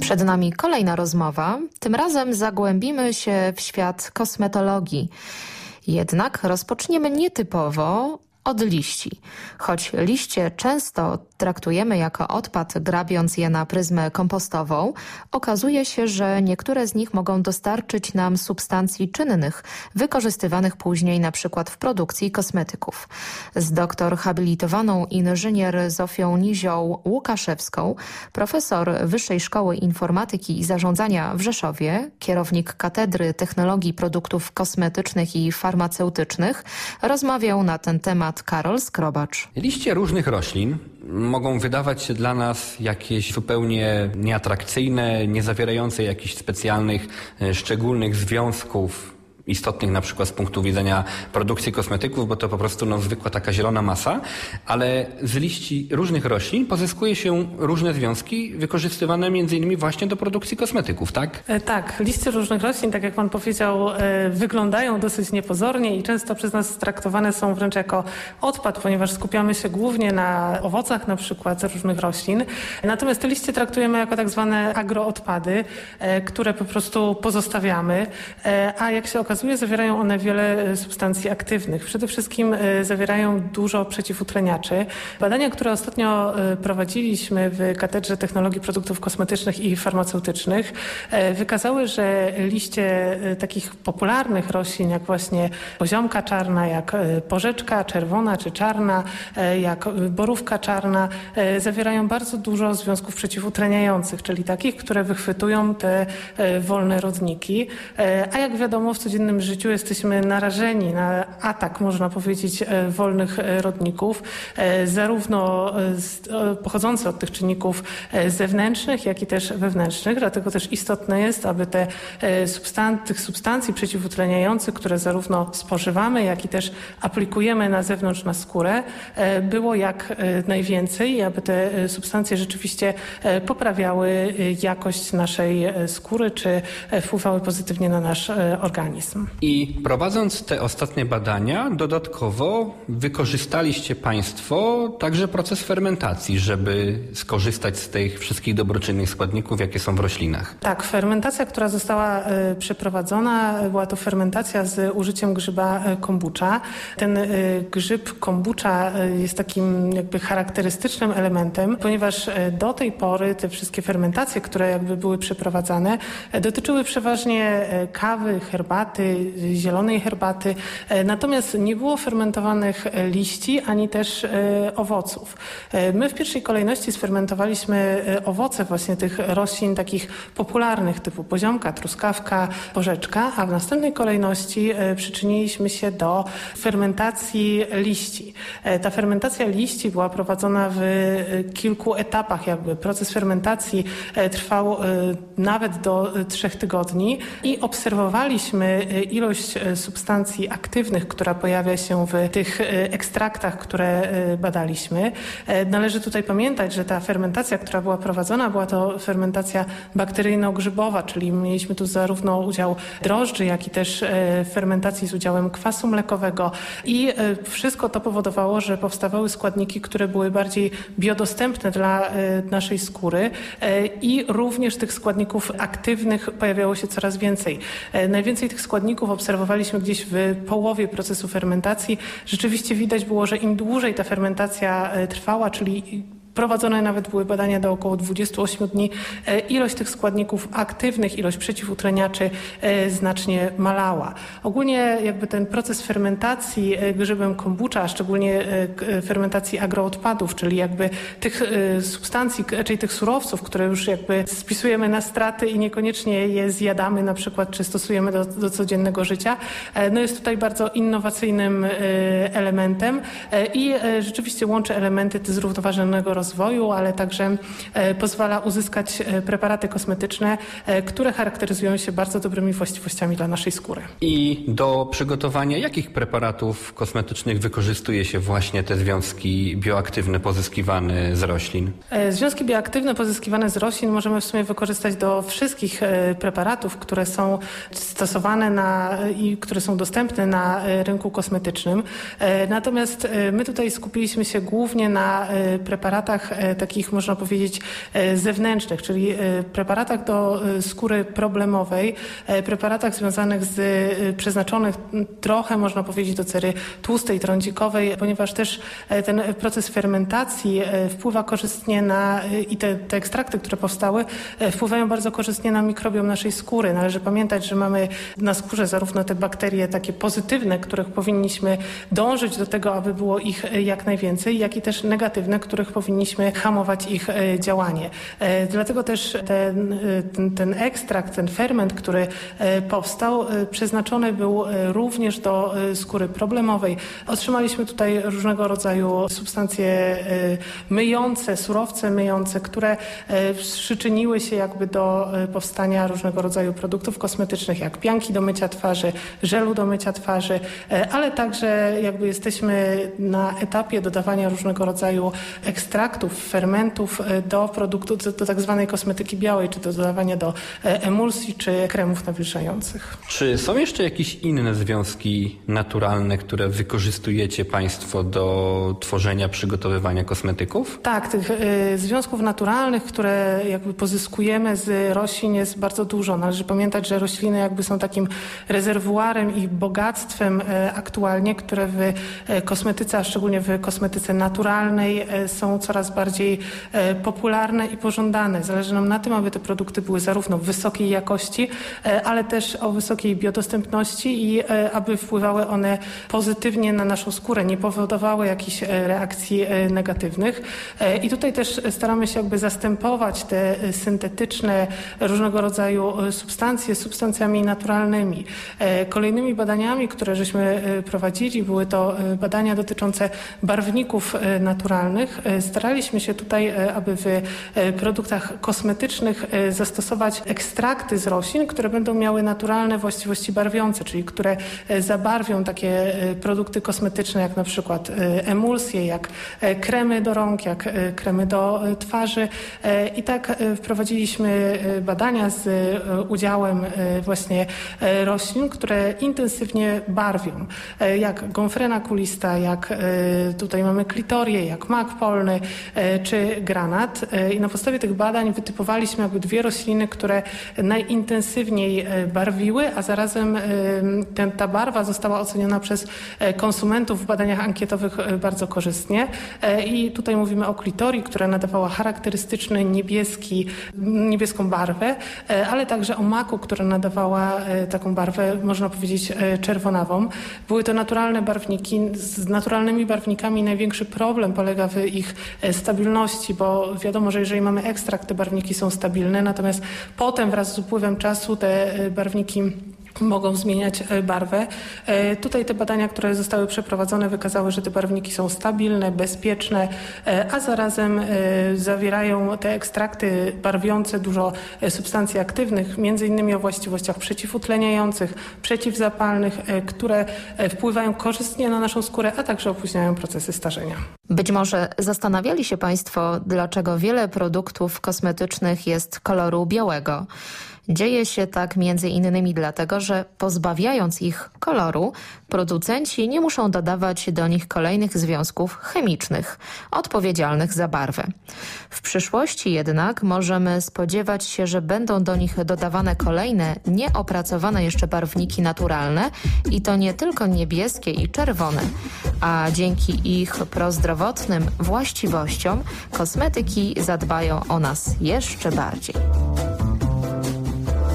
Przed nami kolejna rozmowa. Tym razem zagłębimy się w świat kosmetologii. Jednak rozpoczniemy nietypowo od liści. Choć liście często traktujemy jako odpad, grabiąc je na pryzmę kompostową, okazuje się, że niektóre z nich mogą dostarczyć nam substancji czynnych, wykorzystywanych później na przykład w produkcji kosmetyków. Z doktor habilitowaną inżynier Zofią Nizią-Łukaszewską, profesor Wyższej Szkoły Informatyki i Zarządzania w Rzeszowie, kierownik Katedry Technologii Produktów Kosmetycznych i Farmaceutycznych, rozmawiał na ten temat Karol Skrobacz. Liście różnych roślin mogą wydawać się dla nas jakieś zupełnie nieatrakcyjne, nie zawierające jakichś specjalnych, szczególnych związków istotnych na przykład z punktu widzenia produkcji kosmetyków, bo to po prostu zwykła taka zielona masa, ale z liści różnych roślin pozyskuje się różne związki wykorzystywane między innymi właśnie do produkcji kosmetyków, tak? Tak, liście różnych roślin, tak jak pan powiedział, wyglądają dosyć niepozornie i często przez nas traktowane są wręcz jako odpad, ponieważ skupiamy się głównie na owocach na przykład różnych roślin. Natomiast te liście traktujemy jako tak zwane agroodpady, które po prostu pozostawiamy, a jak się okazuje, zawierają one wiele substancji aktywnych. Przede wszystkim zawierają dużo przeciwutleniaczy. Badania, które ostatnio prowadziliśmy w Katedrze Technologii Produktów Kosmetycznych i Farmaceutycznych, wykazały, że liście takich popularnych roślin, jak właśnie poziomka czarna, jak porzeczka czerwona czy czarna, jak borówka czarna, zawierają bardzo dużo związków przeciwutleniających, czyli takich, które wychwytują te wolne rodniki. A jak wiadomo, w codziennym życiu jesteśmy narażeni na atak, można powiedzieć, wolnych rodników, zarówno pochodzący od tych czynników zewnętrznych, jak i też wewnętrznych. Dlatego też istotne jest, aby tych substancji przeciwutleniających, które zarówno spożywamy, jak i też aplikujemy na zewnątrz na skórę, było jak najwięcej i aby te substancje rzeczywiście poprawiały jakość naszej skóry, czy wpływały pozytywnie na nasz organizm. I prowadząc te ostatnie badania, dodatkowo wykorzystaliście Państwo także proces fermentacji, żeby skorzystać z tych wszystkich dobroczynnych składników, jakie są w roślinach. Tak, fermentacja, która została przeprowadzona, była to fermentacja z użyciem grzyba kombucha. Ten grzyb kombucha jest takim jakby charakterystycznym elementem, ponieważ do tej pory te wszystkie fermentacje, które jakby były przeprowadzane, dotyczyły przeważnie kawy, herbaty, zielonej herbaty, natomiast nie było fermentowanych liści ani też owoców. My w pierwszej kolejności sfermentowaliśmy owoce właśnie tych roślin takich popularnych typu poziomka, truskawka, porzeczka, a w następnej kolejności przyczyniliśmy się do fermentacji liści. Ta fermentacja liści była prowadzona w kilku etapach jakby. Proces fermentacji trwał nawet do 3 tygodni i obserwowaliśmy ilość substancji aktywnych, która pojawia się w tych ekstraktach, które badaliśmy. Należy tutaj pamiętać, że ta fermentacja, która była prowadzona, była to fermentacja bakteryjno-grzybowa, czyli mieliśmy tu zarówno udział drożdży, jak i też fermentacji z udziałem kwasu mlekowego i wszystko to powodowało, że powstawały składniki, które były bardziej biodostępne dla naszej skóry i również tych składników aktywnych pojawiało się coraz więcej. Najwięcej tych składników obserwowaliśmy gdzieś w połowie procesu fermentacji. Rzeczywiście widać było, że im dłużej ta fermentacja trwała, czyli prowadzone nawet były badania do około 28 dni. Ilość tych składników aktywnych, ilość przeciwutleniaczy znacznie malała. Ogólnie jakby ten proces fermentacji grzybem kombucha, a szczególnie fermentacji agroodpadów, czyli jakby tych substancji, czyli tych surowców, które już jakby spisujemy na straty i niekoniecznie je zjadamy na przykład, czy stosujemy do codziennego życia, no jest tutaj bardzo innowacyjnym elementem i rzeczywiście łączy elementy zrównoważonego rozwoju, ale także pozwala uzyskać preparaty kosmetyczne, które charakteryzują się bardzo dobrymi właściwościami dla naszej skóry. I do przygotowania jakich preparatów kosmetycznych wykorzystuje się właśnie te związki bioaktywne pozyskiwane z roślin? Związki bioaktywne pozyskiwane z roślin możemy w sumie wykorzystać do wszystkich preparatów, które są stosowane i które są dostępne na rynku kosmetycznym. Natomiast my tutaj skupiliśmy się głównie na preparatach, preparatach takich, można powiedzieć, zewnętrznych, czyli preparatach do skóry problemowej, preparatach związanych przeznaczonych trochę, można powiedzieć, do cery tłustej, trądzikowej, ponieważ też ten proces fermentacji wpływa korzystnie i te ekstrakty, które powstały, wpływają bardzo korzystnie na mikrobiom naszej skóry. Należy pamiętać, że mamy na skórze zarówno te bakterie takie pozytywne, których powinniśmy dążyć do tego, aby było ich jak najwięcej, jak i też negatywne, których powinniśmy hamować ich działanie. Dlatego też ten ekstrakt, ten ferment, który powstał, przeznaczony był również do skóry problemowej. Otrzymaliśmy tutaj różnego rodzaju substancje myjące, surowce myjące, które przyczyniły się jakby do powstania różnego rodzaju produktów kosmetycznych, jak pianki do mycia twarzy, żelu do mycia twarzy, ale także jakby jesteśmy na etapie dodawania różnego rodzaju ekstraktów, fermentów do produktów, do tak zwanej kosmetyki białej, czy do dodawania do emulsji, czy kremów nawilżających. Czy są jeszcze jakieś inne związki naturalne, które wykorzystujecie Państwo do tworzenia, przygotowywania kosmetyków? Tak, tych związków naturalnych, które jakby pozyskujemy z roślin, jest bardzo dużo. Należy pamiętać, że rośliny jakby są takim rezerwuarem i bogactwem aktualnie, które w kosmetyce, a szczególnie w kosmetyce naturalnej są coraz bardziej popularne i pożądane. Zależy nam na tym, aby te produkty były zarówno wysokiej jakości, ale też o wysokiej biodostępności i aby wpływały one pozytywnie na naszą skórę, nie powodowały jakichś reakcji negatywnych. I tutaj też staramy się jakby zastępować te syntetyczne różnego rodzaju substancje substancjami naturalnymi. Kolejnymi badaniami, które żeśmy prowadzili, były to badania dotyczące barwników naturalnych. Staraliśmy się tutaj, aby w produktach kosmetycznych zastosować ekstrakty z roślin, które będą miały naturalne właściwości barwiące, czyli które zabarwią takie produkty kosmetyczne, jak na przykład emulsje, jak kremy do rąk, jak kremy do twarzy. I tak wprowadziliśmy badania z udziałem właśnie roślin, które intensywnie barwią, jak gonfrena kulista, jak tutaj mamy klitorię, jak mak polny czy granat. I na podstawie tych badań wytypowaliśmy jakby dwie rośliny, które najintensywniej barwiły, a zarazem ta barwa została oceniona przez konsumentów w badaniach ankietowych bardzo korzystnie. I tutaj mówimy o klitorii, która nadawała charakterystyczny niebieską barwę, ale także o maku, która nadawała taką barwę, można powiedzieć, czerwonawą. Były to naturalne barwniki. Z naturalnymi barwnikami największy problem polega w ich stabilności, bo wiadomo, że jeżeli mamy ekstrakt, te barwniki są stabilne, natomiast potem wraz z upływem czasu te barwniki mogą zmieniać barwę. Tutaj te badania, które zostały przeprowadzone, wykazały, że te barwniki są stabilne, bezpieczne, a zarazem zawierają te ekstrakty barwiące dużo substancji aktywnych, między innymi o właściwościach przeciwutleniających, przeciwzapalnych, które wpływają korzystnie na naszą skórę, a także opóźniają procesy starzenia. Być może zastanawiali się Państwo, dlaczego wiele produktów kosmetycznych jest koloru białego. Dzieje się tak między innymi dlatego, że pozbawiając ich koloru, producenci nie muszą dodawać do nich kolejnych związków chemicznych odpowiedzialnych za barwę. W przyszłości jednak możemy spodziewać się, że będą do nich dodawane kolejne, nieopracowane jeszcze barwniki naturalne i to nie tylko niebieskie i czerwone, a dzięki ich prozdrowotnym właściwościom kosmetyki zadbają o nas jeszcze bardziej.